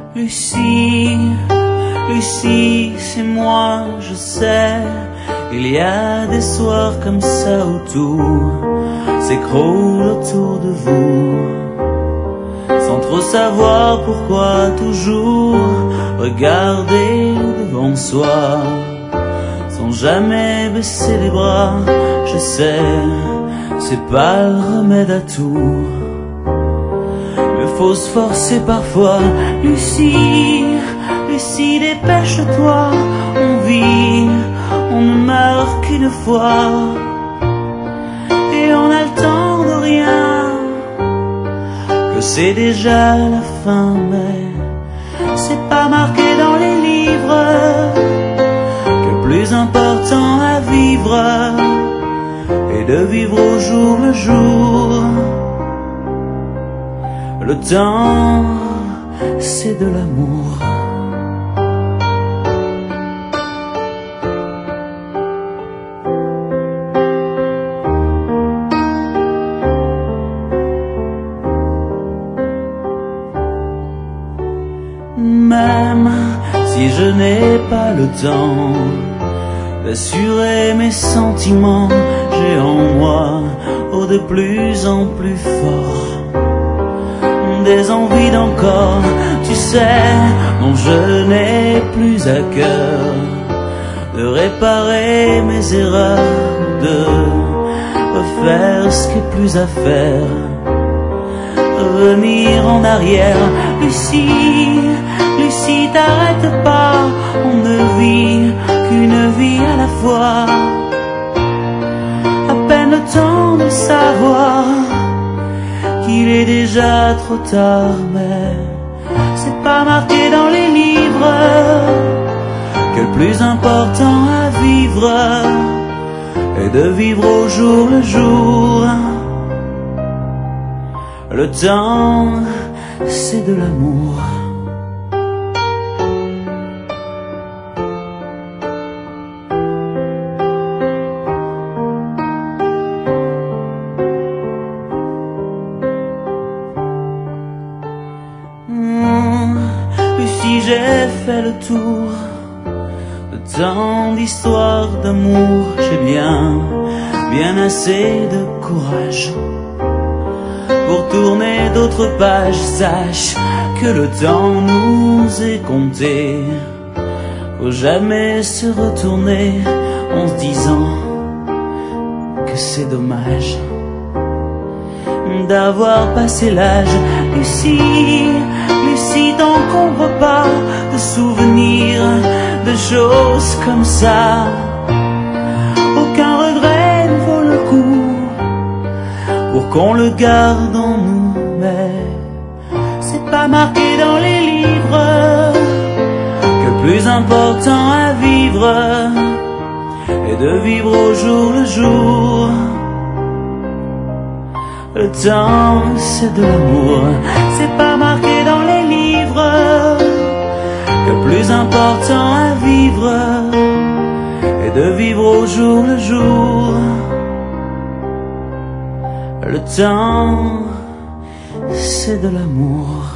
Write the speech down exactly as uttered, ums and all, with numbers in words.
Lucie, Lucie, c'est moi, je sais. Il y a des soirs comme ça où tout s'écroule autour de vous, sans trop savoir pourquoi toujours regarder devant soi, sans jamais baisser les bras. Je sais, c'est pas le remède à tout, mais faut se forcer parfois. Lucie, Lucie, dépêche-toi, on vit, on ne meurt qu'une fois, et on a le temps de rien, que c'est déjà la fin, mais c'est pas marqué dans les livres que le plus important à vivre est de vivre au jour le jour. Le temps, c'est de l'amour. Même si je n'ai pas le temps d'assurer mes sentiments, j'ai en moi, oh, de plus en plus fort, des envies d'encore. Tu sais, non, je n'ai plus à cœur de réparer mes erreurs, de refaire ce qui est plus à faire, revenir en arrière. Lucie, Lucie, t'arrête pas, on ne vit qu'une vie à la fois. À peine le temps de savoir qu'il est déjà trop tard, mais c'est pas marqué dans les livres que le plus important à vivre est de vivre au jour le jour. Le temps, c'est de l'amour. Lucie, j'ai fait le tour de tant d'histoires d'amour. J'ai bien, bien assez de courage pour tourner d'autres pages. Sache que le temps nous est compté, faut jamais se retourner en se disant que c'est dommage d'avoir passé l'âge. Lucie, Lucie, t'encombre pas de souvenirs, de choses comme ça. Aucun regret ne vaut le coup pour qu'on le garde en nous, mais c'est pas marqué dans les livres que le plus important à vivre est de vivre au jour le jour. Le temps, c'est de l'amour, c'est pas marqué dans les livres que le plus important à vivre est de vivre au jour le jour. Le temps, c'est de l'amour.